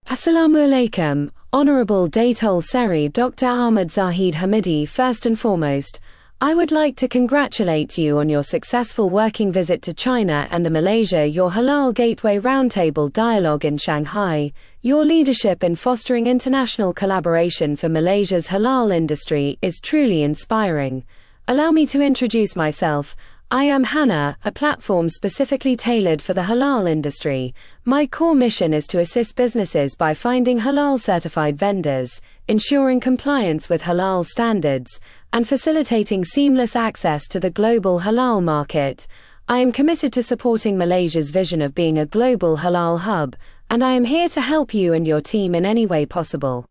Assalamu alaikum, Honorable Datul Seri Dr. Ahmad Zahid Hamidi. First and foremost, I would like to congratulate you on your successful working visit to China and the Malaysia Your Halal Gateway Roundtable Dialogue in Shanghai. Your leadership in fostering international collaboration for Malaysia's halal industry is truly inspiring. Allow me to introduce myself. I am Hannah, a platform specifically tailored for the halal industry. My core mission is to assist businesses by finding halal certified vendors, ensuring compliance with halal standards, and facilitating seamless access to the global halal market. I am committed to supporting Malaysia's vision of being a global halal hub, and I am here to help you and your team in any way possible.